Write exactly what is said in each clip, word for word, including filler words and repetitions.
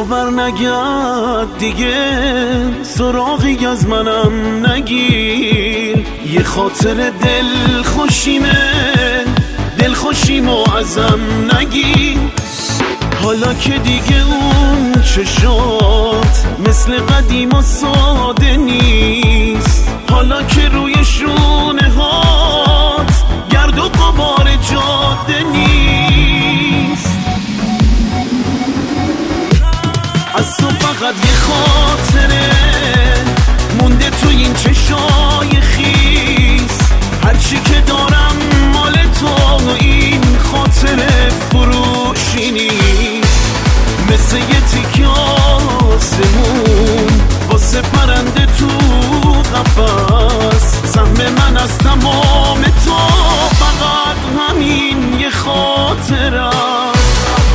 بر نگرد دیگه، سراغی از منم نگیر. یه خاطر دل خوشیمه، دل خوشیمو ازم نگیر. حالا که دیگه اون چشات مثل قدیم و ساده نیست، حالا که روی شونه هات گرد و غبار جاده نیست. از تو فقط یه خاطره مونده تو این چشای خیس، هرچی که دارم مال تو، این خاطره فروشی نیست. مثل یه تیکه آسمون واسه پرنده تو قفس، سهم من از تمام تو فقط همین یه خاطره است.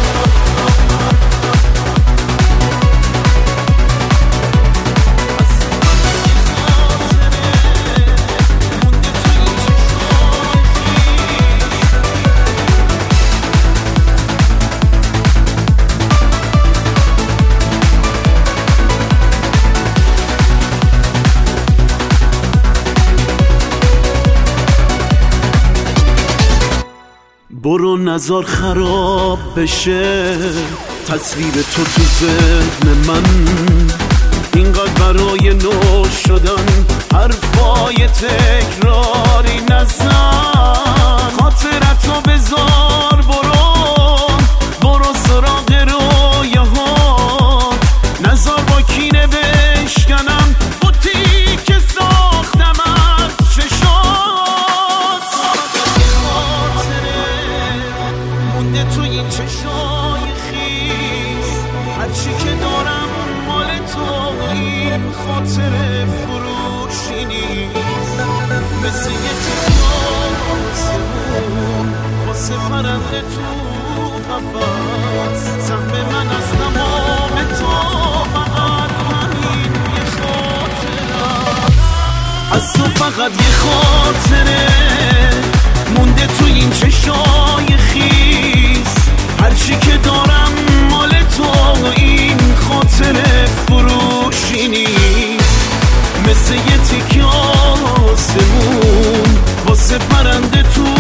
برو نزار خراب بشه تصویر تو تو ذهن من، اینقدر برای نو شدن حرفای تکراری نزن. خاطرتو بذار، برو برو سراغ رویاهات، نزار با کینه بشکنم بوتی که ساختم از چشات. تو این چشای خیس، هرچی که دارم مال تو، این خاطره فروشی نیست. مثل یه تیکه آسمون واسه پرنده تو قفس، سهم من از تمام تو فقط همین یه خاطره. از تو فقط یه خاطره مونده تو این چشای خیس، هرچی که دارم مال تو، این خاطره فروشی نیست. مثل یه تیکه آسمون واسه پرنده تو